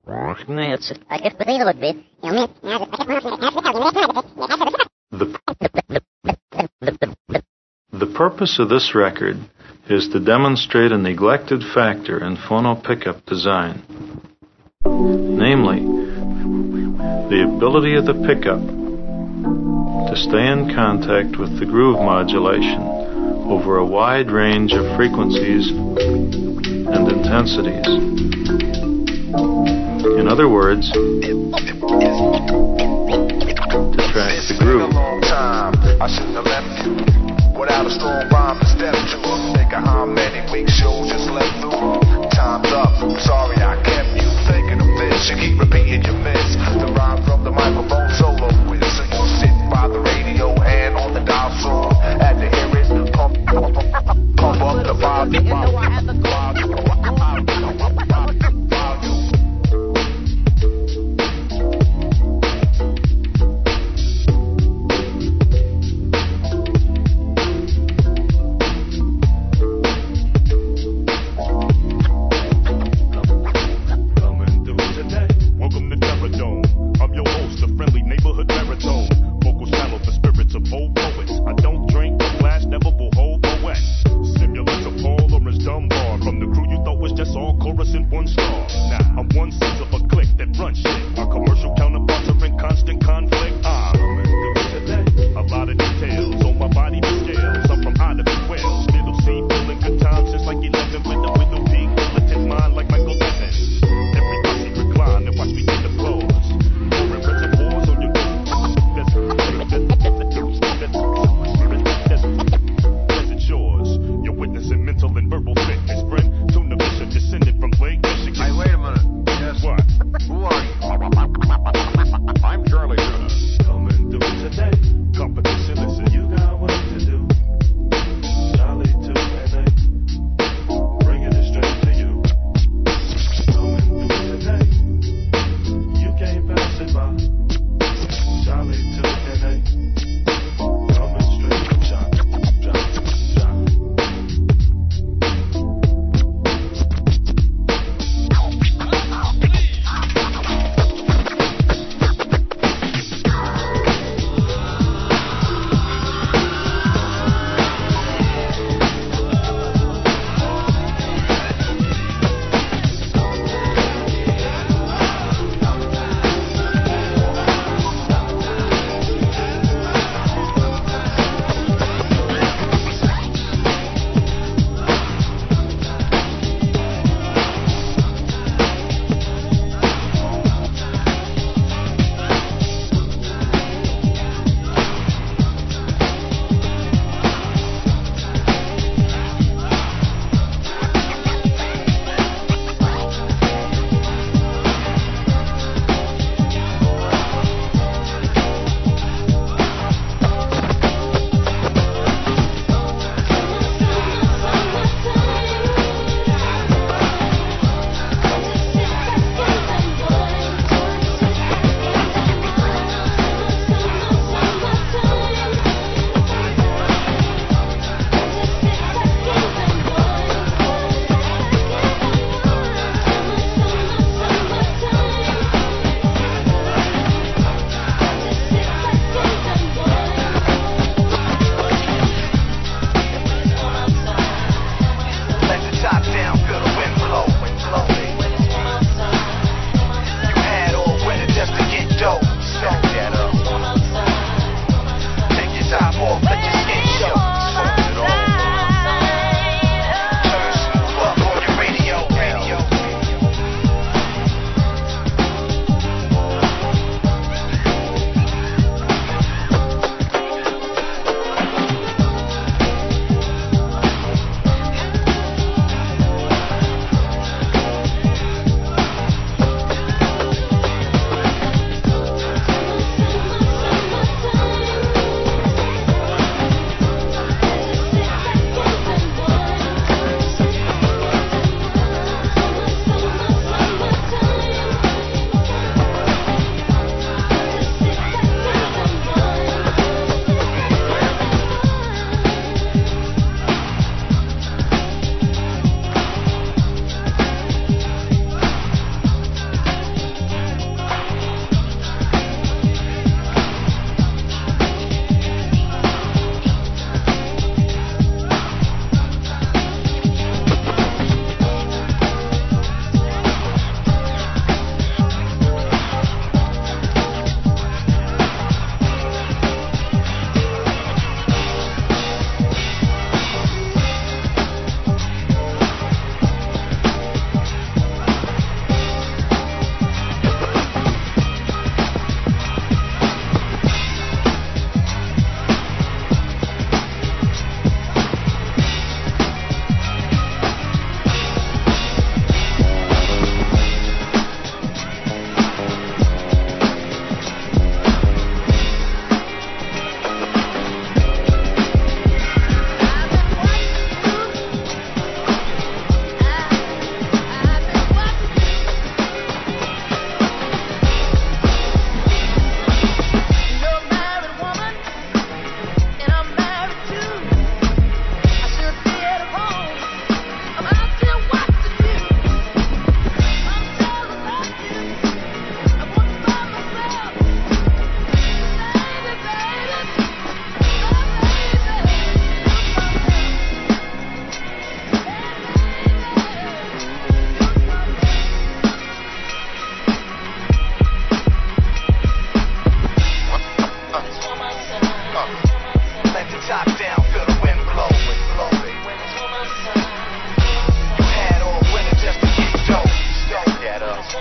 The purpose of this record is to demonstrate a neglected factor in phono pickup design, namely, the ability of the pickup to stay in contact with the groove modulation over a wide range of frequencies and intensities. In other words, to track the groove. I shouldn't have left you without a strong rhyme to step to. Think of how many weeks shows just left through. Time's up. Sorry I kept you thinking of this. You keep repeating your miss. The rhyme from the microphone solo quiz. So you sit by the radio and on the dial soon. Had to hear it. Pump up the volume.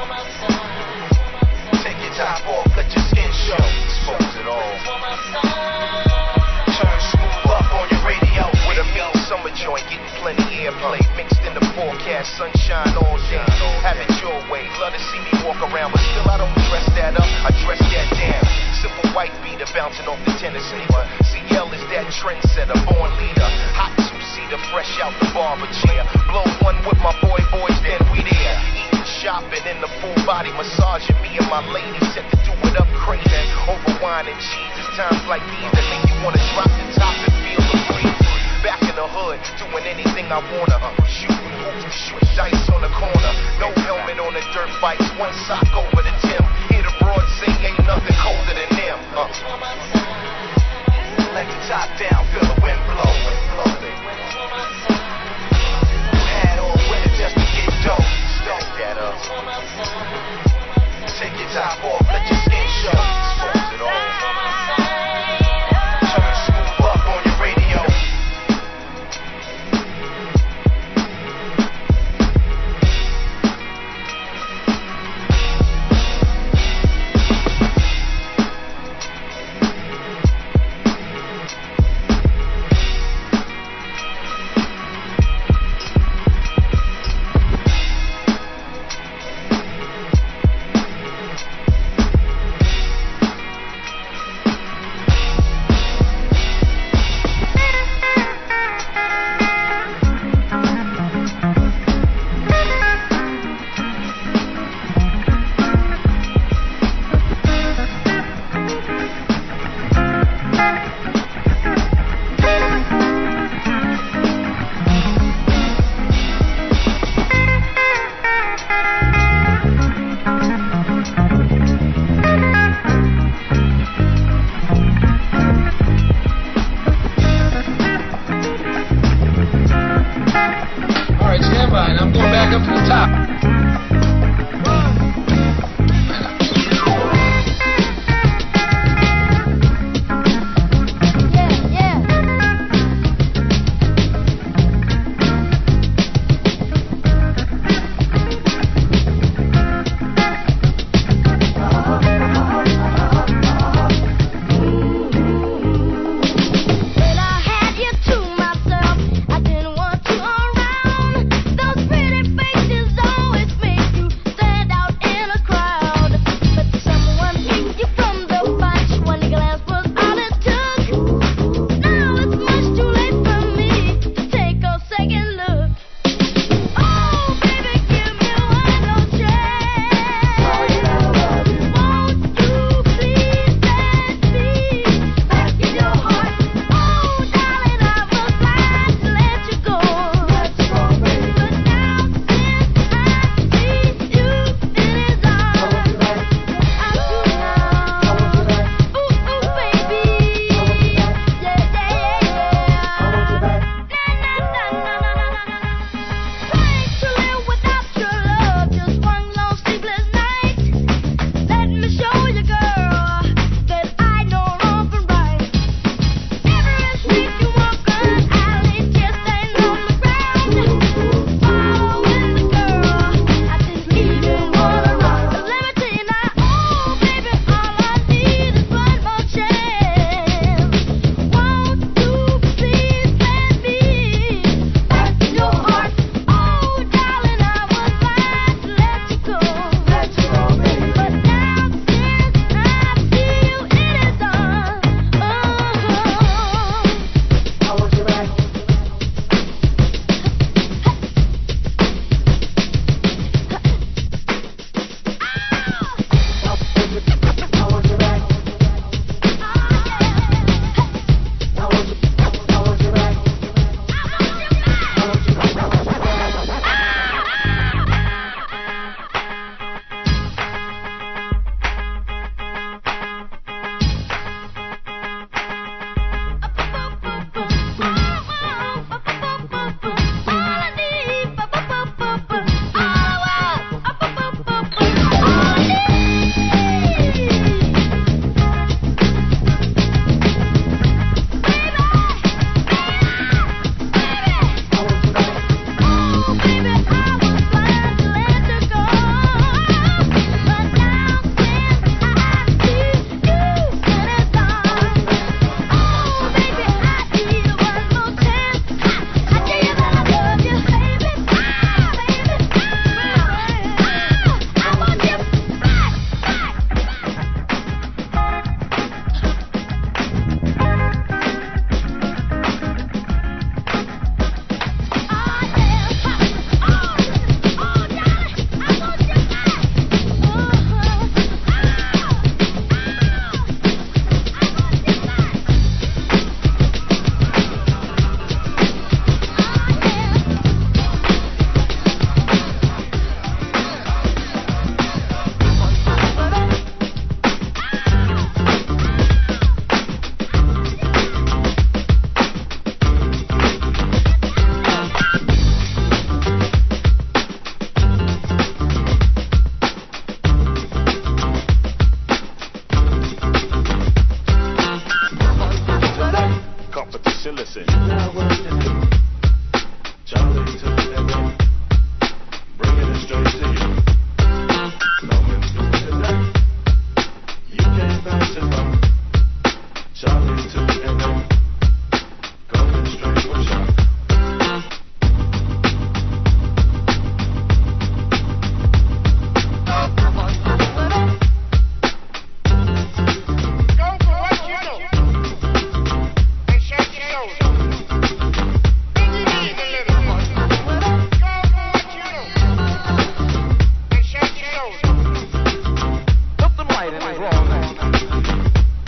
Take your top off, let your skin show. Expose it all. Turn smooth up on your radio with a mean summer joint, getting plenty airplay. Mixed in the forecast, sunshine all day. Have it your way, love to see me walk around, but still I don't dress that up, I dress that down. Simple white beater bouncing off the tennis sneaker. CL is that trendsetter, born leader. Hot two-seater, fresh out the barber chair. Blow one with my boys, then we there. Eating, shopping in the full body massaging. Me and my lady set to do it up crazy. Over wine and cheese, it's times like these that make you wanna drop the top and feel the breeze. Back in the hood, doing anything I wanna. Shooting hoops, shoot dice on the corner. No helmet on the dirt bikes, one sock over the Tim. Hear the broad say ain't nothing colder than them. Let the top down, feel the wind blow. Hat on winter just to get dope. Stack that up. Take your top off, let your skin show. Expose it all. Turn smooth up on your radio. lighting is wrong.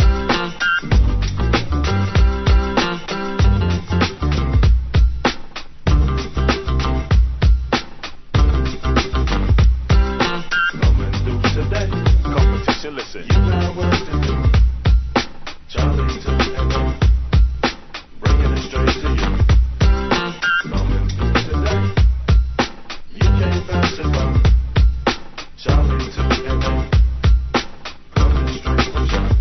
Listen, you got work to do. Charlie to LA, bringing it straight to you. Coming through today, you can't pass it by. Charlie to LA, coming straight from shop.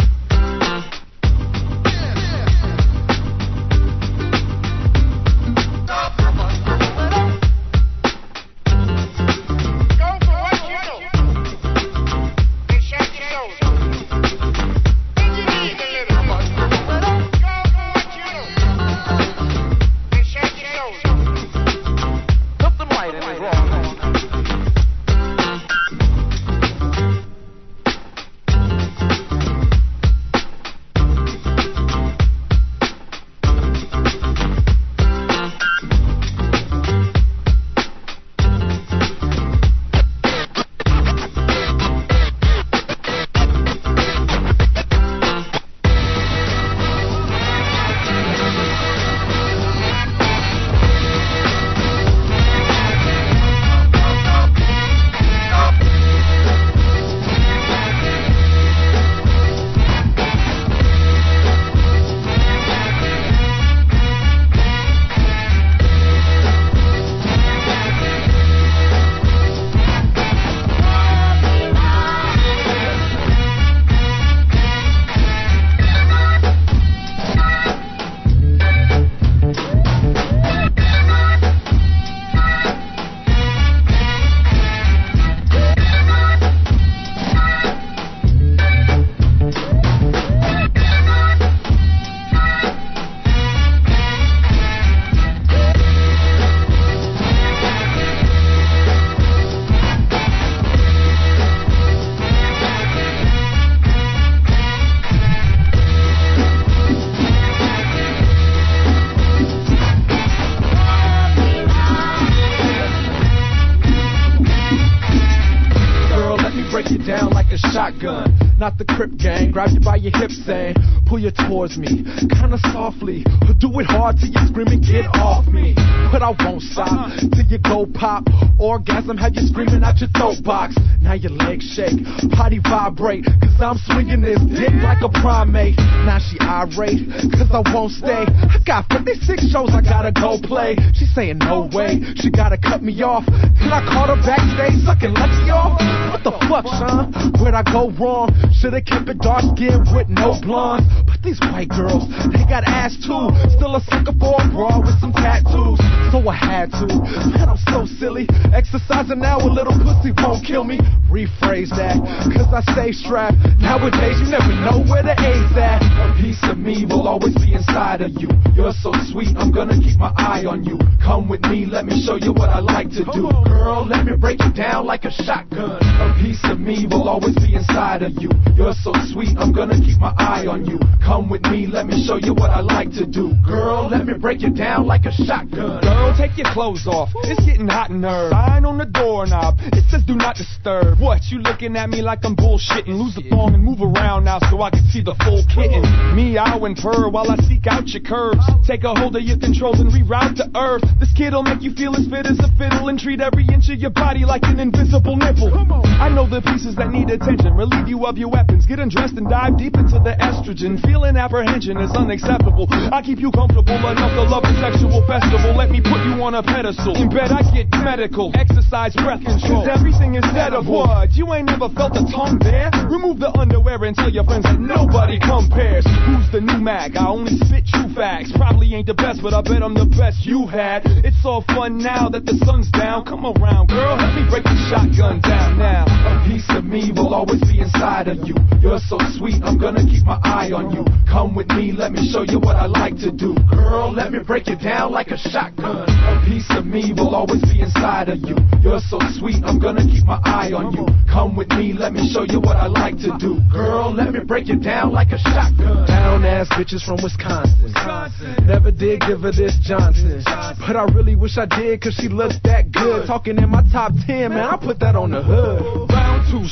Shotgun, not the Crip gang. Grab you by your hips and pull you towards me, kinda softly. Do it hard till you scream and get off me. But I won't stop till you go pop. Orgasm, have you screaming out your throat box. Now your legs shake, body vibrate, cause I'm swinging this dick like a primate. Now she irate, cause I won't stay. I got 56 shows I gotta go play. She saying no way, she gotta cut me off. Then I caught her backstage sucking Lexi off. What the fuck, son? Where'd I go wrong? Should've kept it dark skin with no blondes. But these white girls, they got ass too. Still a sucker for a bra with some tattoos. So I had to, man, I'm so silly. Exercising now, a little pussy won't kill me. Rephrase that, cause I stay strapped. Nowadays you never know where the A's at. A piece of me will always be inside of you. You're so sweet, I'm gonna keep my eye on you. Come with me, let me show you what I like to do. Girl, let me break it down like a shotgun. A piece of me will always be inside of you. You're so sweet, I'm gonna keep my eye on you. Come with me, let me show you what I like to do. Girl, let me break it down like a shotgun. Girl, take your clothes off, it's getting hot in her. Sign on the doorknob, it says do not disturb. What, you looking at me like I'm bullshitting? Lose the thong and move around now so I can see the full kitten. Meow and purr while I seek out your curves. Take a hold of your controls and reroute to earth. This kid'll make you feel as fit as a fiddle and treat every inch of your body like an invisible nipple. I know the pieces that need attention, relieve you of your weapons. Get undressed and dive deep into the estrogen. Feeling apprehension is unacceptable. I keep you comfortable enough to love the sexual festival. Let me put you on a pedestal. In bed I get medical, exercise, breath control. Everything is edible. What? You ain't never felt a tongue there? Remove the underwear and tell your friends that nobody compares. Who's the new Mac? I only spit true facts. Probably ain't the best, but I bet I'm the best you had. It's all fun now that the sun's down. Come around, girl, let me break the shotgun down now. A piece of me will always be inside of you. You're so sweet, I'm gonna keep my eye on you. Come with me, let me show you what I like to do. Girl, let me break it down like a shotgun. A piece of me will always be inside of you. You're so sweet, I'm gonna keep my eye on you. Come with me, let me show you what I like to do. Girl, let me break it down like a shotgun. Down ass bitches from Wisconsin. Never did give her this Johnson, but I really wish I did, cause she looks that good. Talking in my top 10, man, I put that on the hood. Round 2,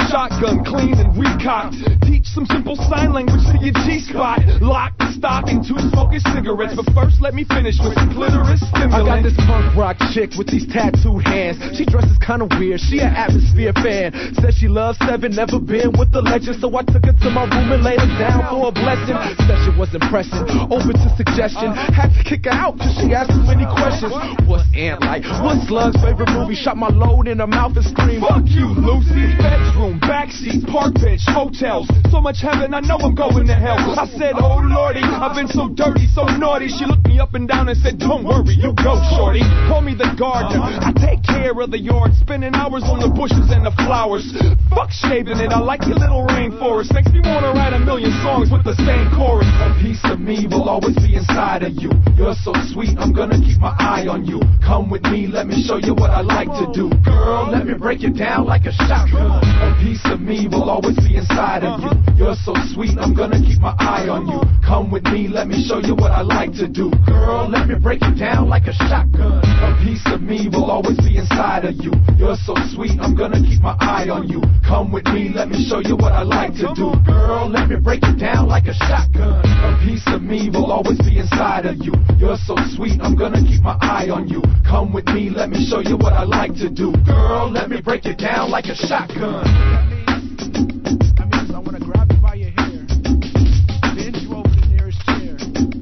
shotgun, clean and recocked. Teach some simple sign language to your G-spot. Lock, stock, and 2 smoking cigarettes. But first, let me finish with some clitoris stimulant. I got this punk rock chick with these tattooed hands. She dresses kinda weird, she an Atmosphere fan. Says she loves Seven, never been with the legend. So I took her to my room and laid her down for a blessing. Session wasn't pressing, open to suggestion. Had to kick her out cause she asked too many questions. What's Ant like? What's Slug's favorite movie? Shot my load in her mouth and screamed, fuck you, Lucy. Bedroom, backseat, park bench, hotels. So much heaven, I know I'm going to hell. I said, oh lordy, I've been so dirty, so naughty. She looked me up and down and said, don't worry, you go, shorty. Call me the gardener, I take care of the yard, spending hours on the bushes and the flowers. Fuck shaving it, I like your little rainforest. Makes me wanna write a million songs with the same chorus. A piece of me will always be inside of you. You're so sweet, I'm gonna keep my eye on you. Come with me, let me show you what I like to do. Girl, let me break it down like a shotgun. A piece of me will always be inside of you. You're so sweet, I'm gonna keep my eye on you. Come with me, let me show you what I like to do. Girl, let me break it down like a shotgun. A piece of me will always be inside of you. You're so sweet, I'm gonna keep my eye on you. Come with me, let me show you what I like to do. Girl, let me break it down like a shotgun. A piece of me will always be inside of you. You're so sweet, I'm gonna keep my eye on you. Come with me, let me show you what I like to do. Girl, let me break it down like a shotgun. That means I wanna grab you by your hair, bend you over the nearest chair,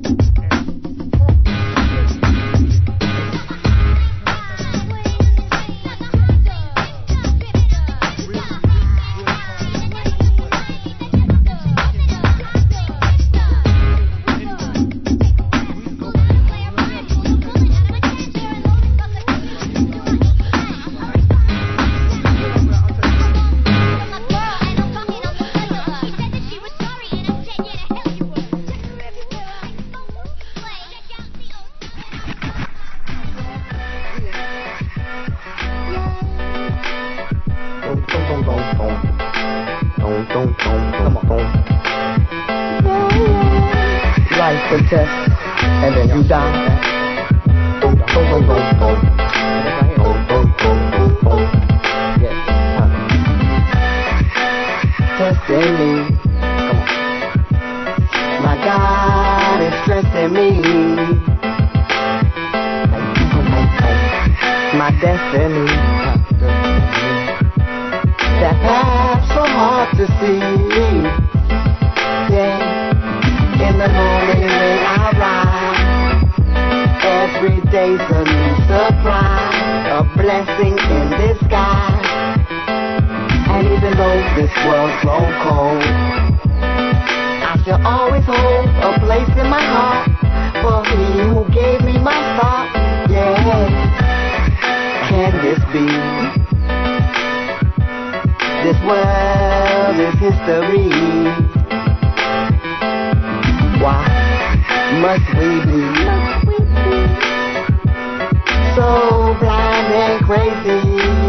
Life's a test, and then you die. Testing me, my God is stressing me. My destiny, that path so hard to see. Yeah. In the morning when I rise, every day's a new surprise, a blessing in disguise. And even though this world's so cold, I shall always hold a place in my heart for He who gave me my start. Yeah, can this be? This world is history. Why must we be so blind and crazy?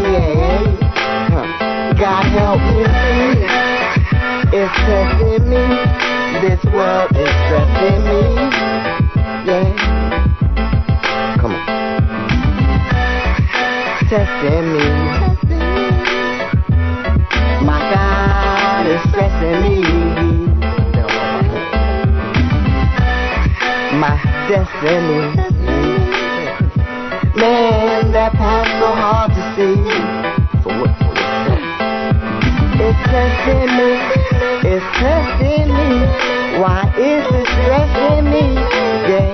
God help me see, it's testing me. This world is stressing me. Yeah, come on, testing me. My God is stressing me. My destiny, man, that path so hard to see. For what? It's testing me, it's testing me. Why is it stressing me? Yeah.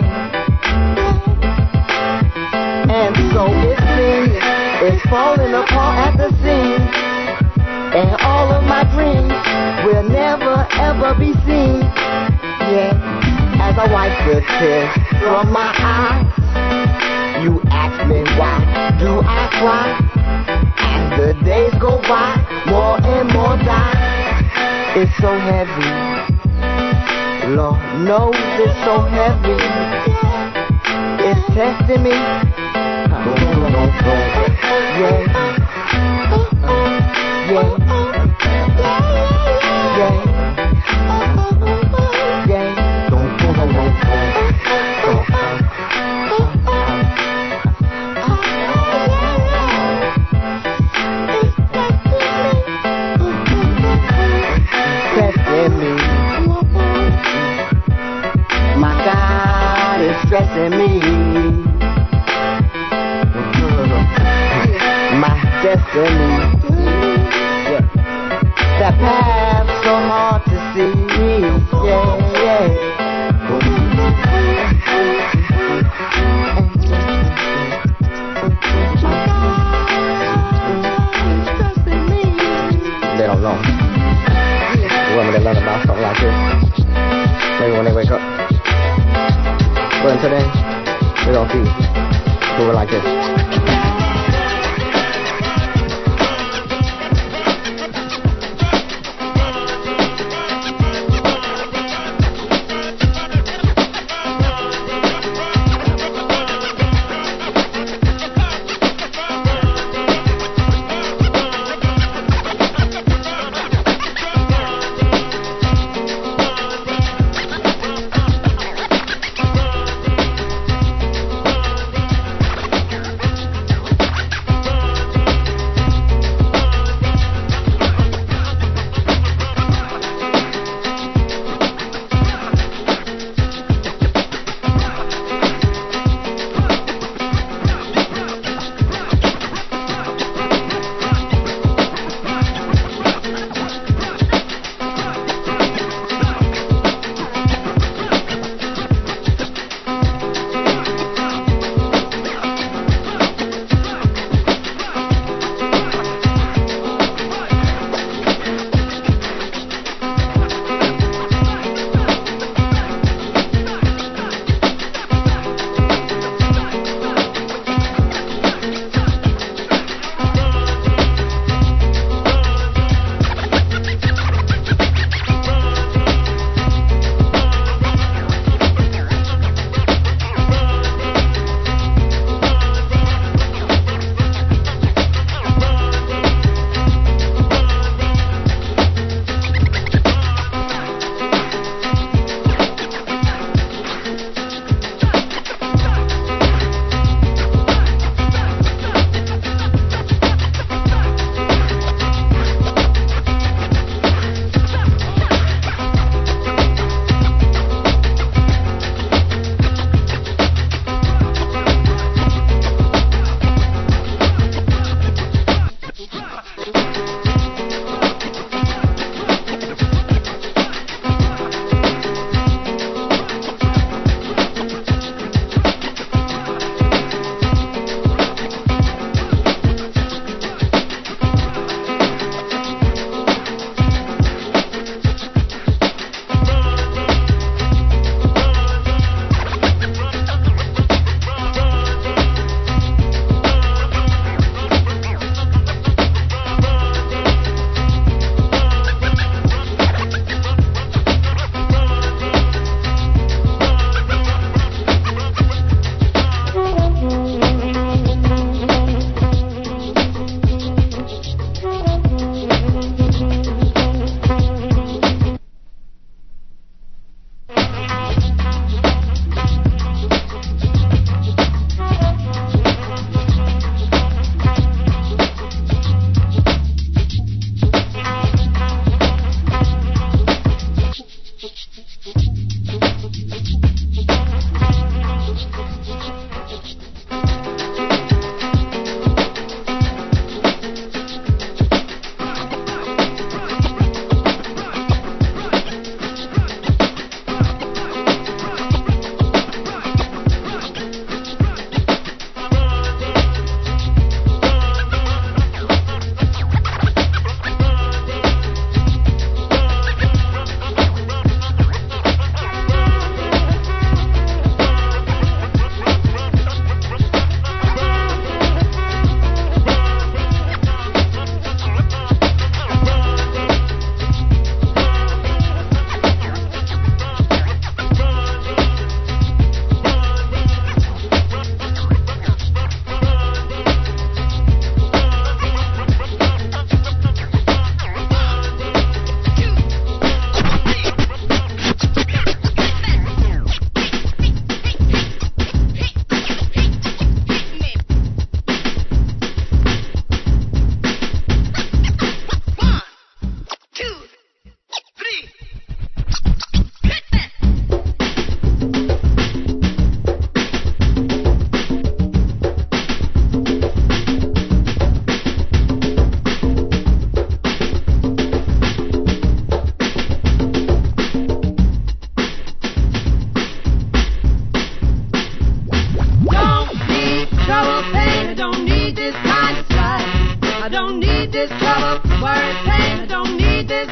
And so it seems it's falling apart at the seams, and all of my dreams will never ever be seen. Yeah. As I wipe the tears from my eyes, you ask me why do I cry? As the days go by, more and more die. It's so heavy, Lord knows it's so heavy. It's testing me. Yeah. destiny. My destiny. Yeah. That path so hard to see. Yeah, yeah. They don't know. When they learn about stuff like this, maybe when they wake up. But until then, they don't see moving like this.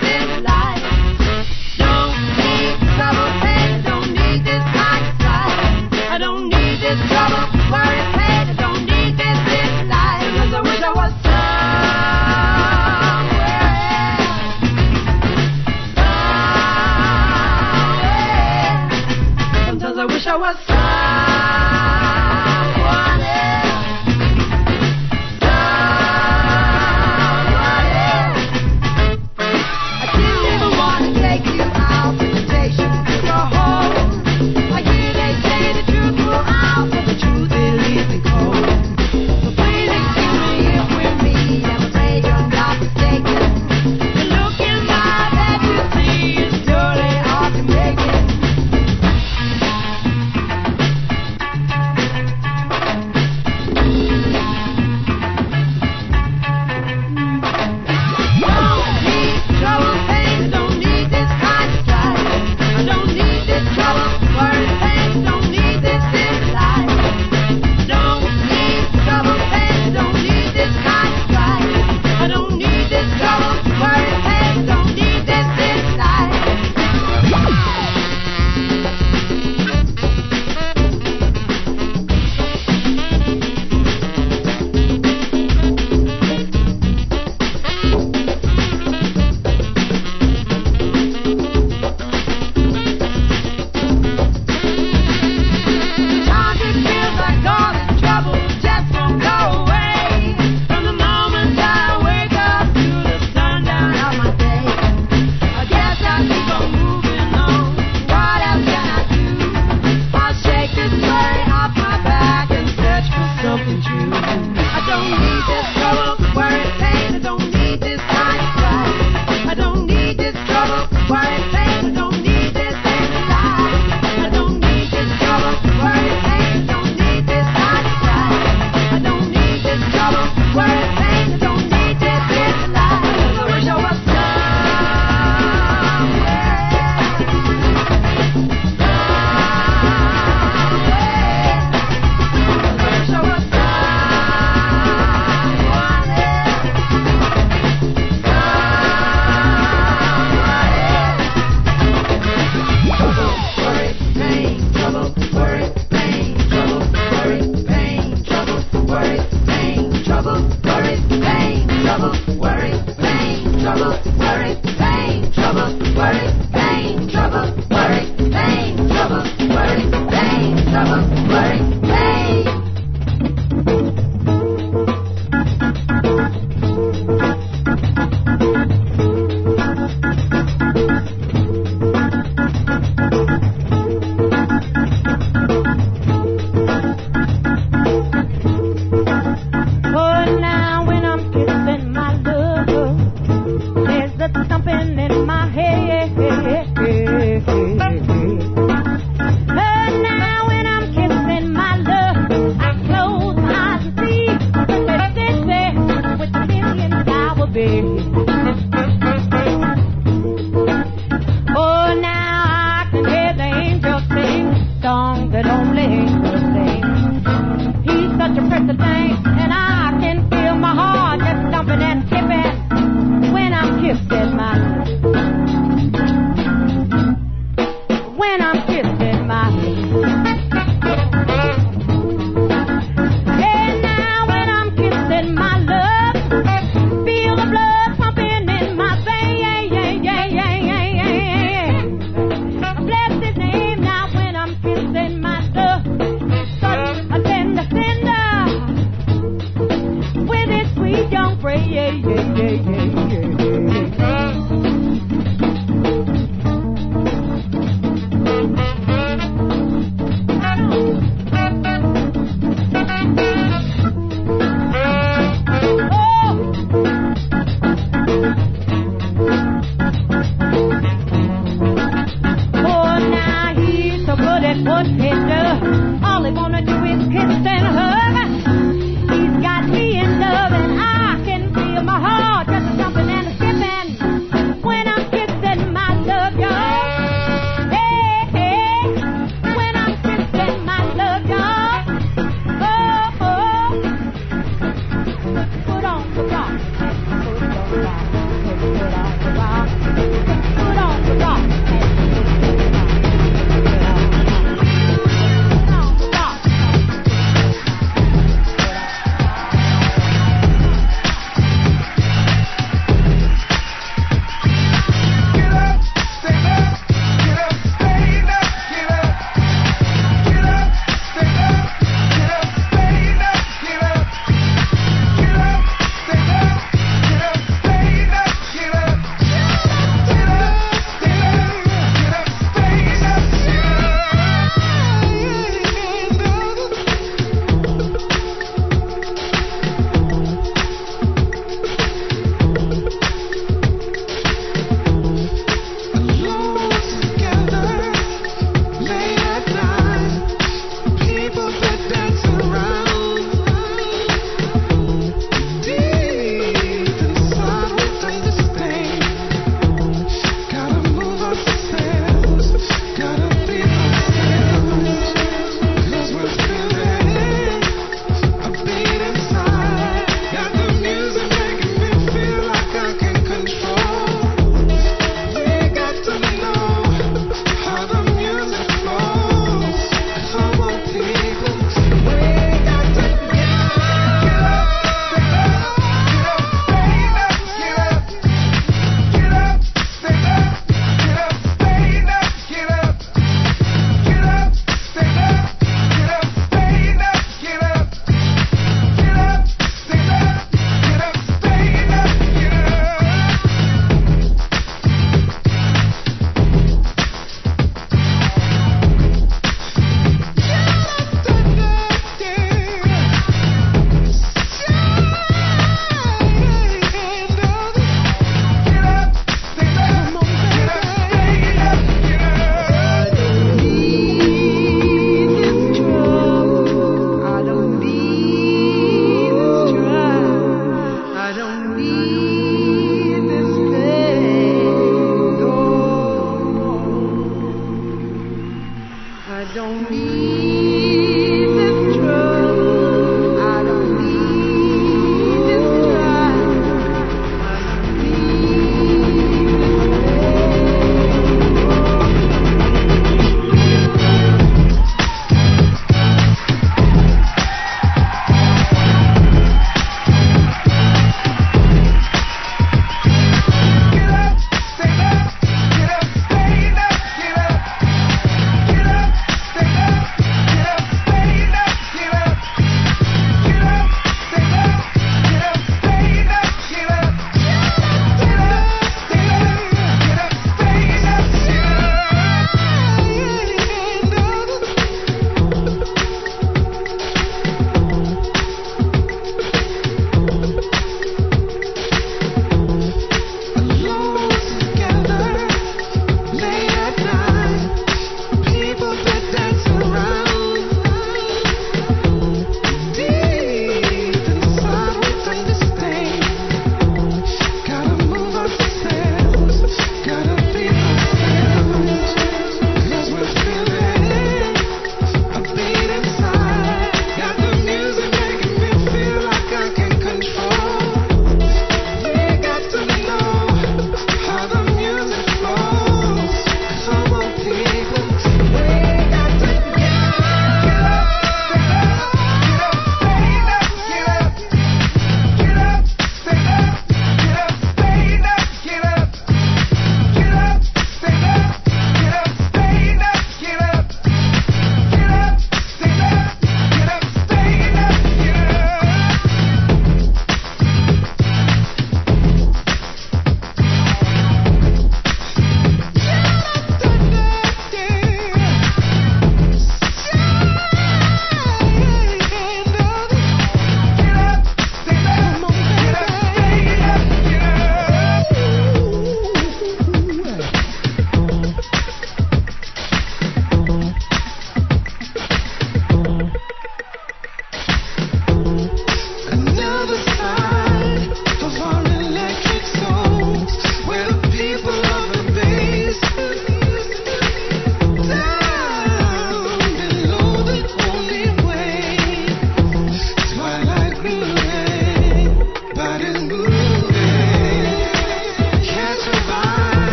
this life. Don't need trouble, pain, don't need this kind of strife. I don't need this trouble, worry, pain, I don't need this life. Because I wish I was somewhere. Sometimes I wish I was someone else. I didn't live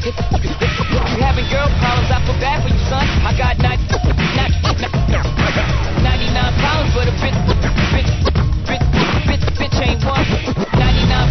You having girl problems, I feel bad for you, son. I got 99 problems, but a bitch ain't one. 99.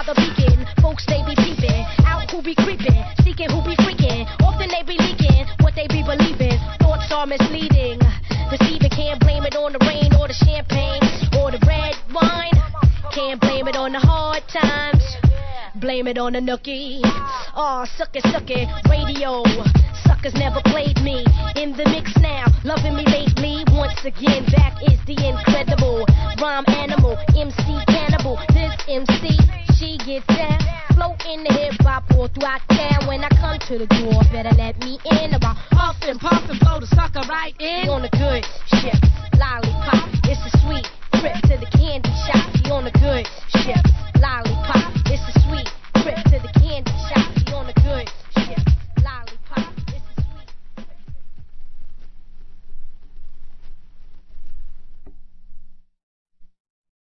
the beacon. Folks, they be peeping. Out who be creeping. Seeking who be freaking. Often they be leaking what they be believing. Thoughts are misleading. Deceiving, can't blame it on the rain or the champagne or the red wine. Can't blame it on the hard times. Blame it on the nookie. Aw, suck it, radio. Suckers never played me. In the mix now, loving me lately. Once again, back is the incredible rhyme animal, MC Cannibal. This MC, she gets down. Flow in the hip hop all throughout town. When I come to the door, better let me in. About huff and puff and blow the sucker right in. On the good shit.